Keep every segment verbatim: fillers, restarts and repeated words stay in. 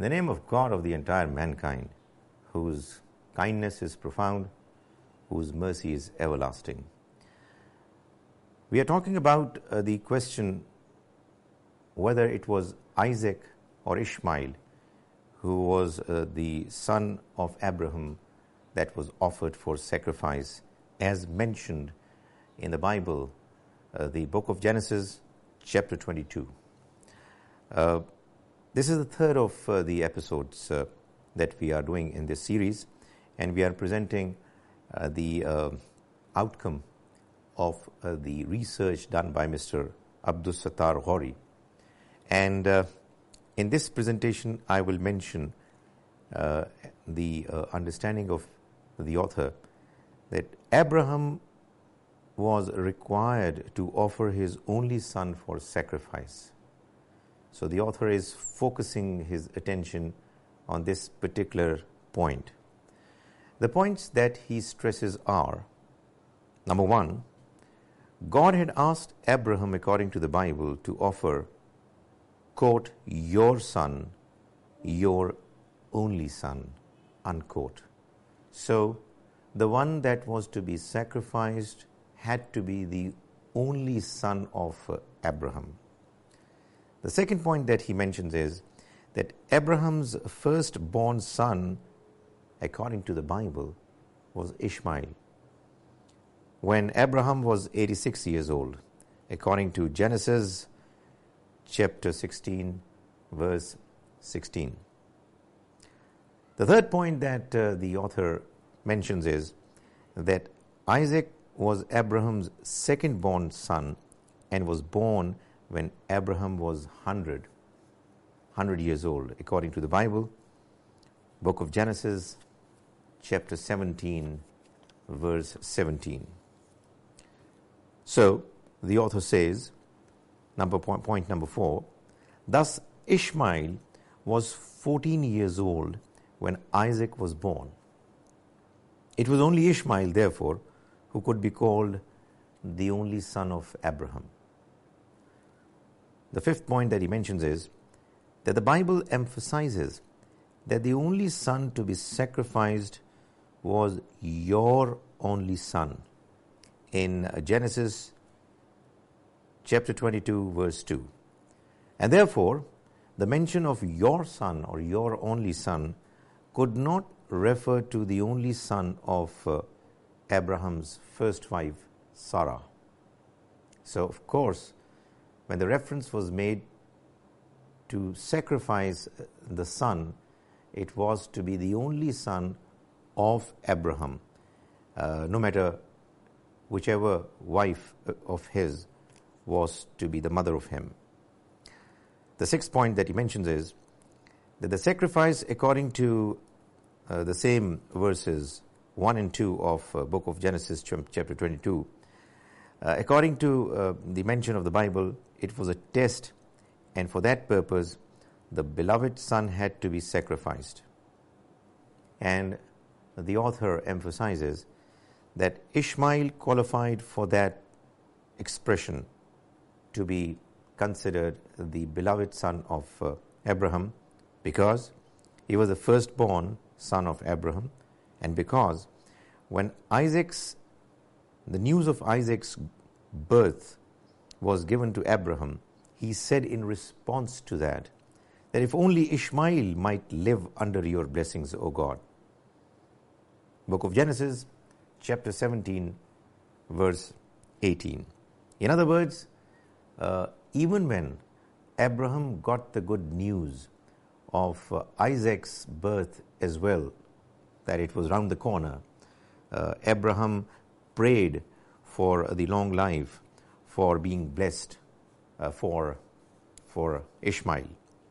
In the name of God of the entire mankind, whose kindness is profound, whose mercy is everlasting. We are talking about uh, the question whether it was Isaac or Ishmael who was uh, the son of Abraham that was offered for sacrifice, as mentioned in the Bible, uh, the book of Genesis, chapter twenty-two. Uh, this is the third of uh, the episodes uh, that we are doing in this series, and we are presenting uh, the uh, outcome of uh, the research done by Mister Abdus Sattar Ghori. And uh, in this presentation, I will mention uh, the uh, understanding of the author that Abraham was required to offer his only son for sacrifice. So the author is focusing his attention on this particular point. The points that he stresses are, number one, God had asked Abraham, according to the Bible, to offer, quote, your son, your only son, unquote. So the one that was to be sacrificed had to be the only son of uh, Abraham. The second point that he mentions is that Abraham's firstborn son, according to the Bible, was Ishmael. When Abraham was eighty-six years old, according to Genesis chapter sixteen, verse sixteen. The third point that uh, the author mentions is that Isaac was Abraham's second-born son and was born when Abraham was one hundred, one hundred years old, according to the Bible, book of Genesis, chapter seventeen, verse seventeen. So, the author says, number point, point number four, thus Ishmael was fourteen years old when Isaac was born. It was only Ishmael, therefore, who could be called the only son of Abraham. The fifth point that he mentions is that the Bible emphasizes that the only son to be sacrificed was your only son in Genesis chapter twenty-two, verse two. And therefore, the mention of your son or your only son could not refer to the only son of uh, Abraham's first wife, Sarah. So, of course, when the reference was made to sacrifice the son, it was to be the only son of Abraham, uh, no matter whichever wife of his was to be the mother of him. The sixth point that he mentions is that the sacrifice, according to uh, the same verses one and two of uh, book of Genesis chapter twenty-two, uh, according to uh, the mention of the Bible, it was a test, and for that purpose the beloved son had to be sacrificed. And the author emphasizes that Ishmael qualified for that expression to be considered the beloved son of uh, Abraham because he was the firstborn son of Abraham, and because when Isaac's, the news of Isaac's birth was given to Abraham, he said in response to that, that if only Ishmael might live under your blessings, O God. Book of Genesis, chapter seventeen, verse eighteen. In other words, uh, even when Abraham got the good news of uh, Isaac's birth as well, that it was round the corner, uh, Abraham prayed for the long life, for being blessed uh, for, for Ishmael.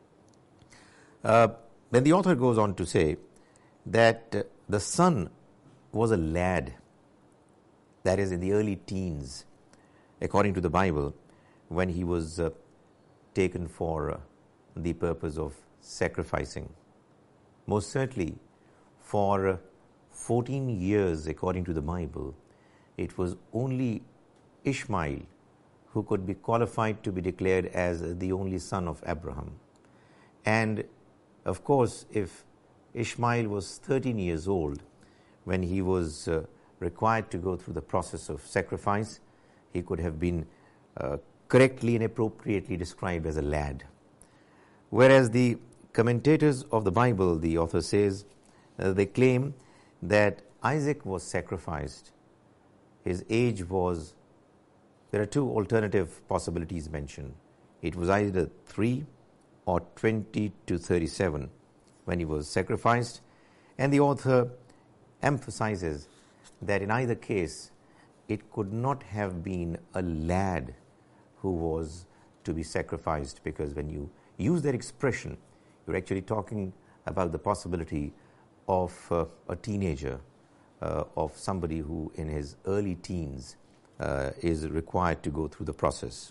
Uh, then the author goes on to say that uh, the son was a lad, that is in the early teens, according to the Bible, when he was uh, taken for uh, the purpose of sacrificing. Most certainly, for uh, fourteen years, according to the Bible, it was only Ishmael who could be qualified to be declared as the only son of Abraham. And Of course, if Ishmael was thirteen years old when he was uh, required to go through the process of sacrifice, he could have been uh, correctly and appropriately described as a lad. Whereas the commentators of the Bible, the author says, uh, they claim that Isaac was sacrificed. His age was, there are two alternative possibilities mentioned. It was either three or twenty to thirty-seven when he was sacrificed. And the author emphasizes that in either case, it could not have been a lad who was to be sacrificed, because when you use that expression, you're actually talking about the possibility of uh, a teenager, uh, of somebody who in his early teens uh, is required to go through the process.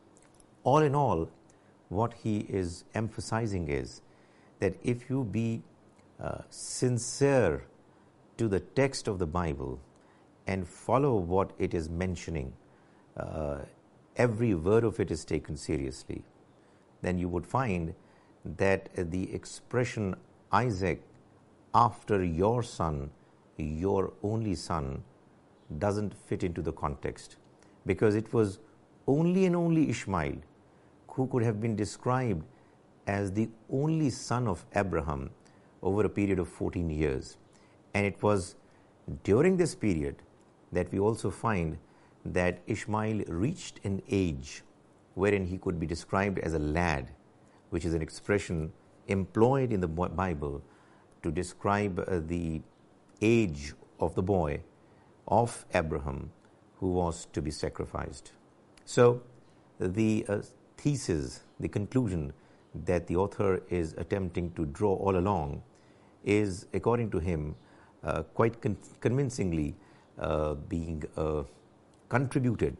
All in all, what he is emphasizing is that if you be uh, sincere to the text of the Bible and follow what it is mentioning, uh, every word of it is taken seriously, then you would find that the expression Isaac, after your son, your only son, doesn't fit into the context, because it was only and only Ishmael who could have been described as the only son of Abraham over a period of fourteen years. And it was during this period that we also find that Ishmael reached an age wherein he could be described as a lad, which is an expression employed in the Bible to describe uh, the age of the boy of Abraham who was to be sacrificed. So the uh, thesis, the conclusion that the author is attempting to draw all along is, according to him, uh, quite con- convincingly uh, being uh, contributed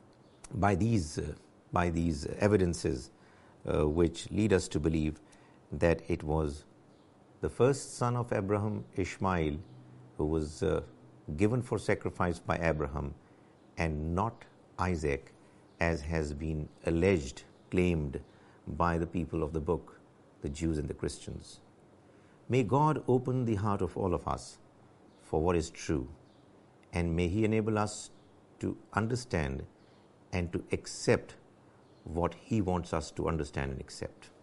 by these uh, by these evidences, uh, which lead us to believe that it was the first son of Abraham, Ishmael, who was uh, given for sacrifice by Abraham, and not Isaac, as has been alleged, claimed by the people of the book, the Jews and the Christians. May God open the heart of all of us for what is true, and may He enable us to understand and to accept what He wants us to understand and accept.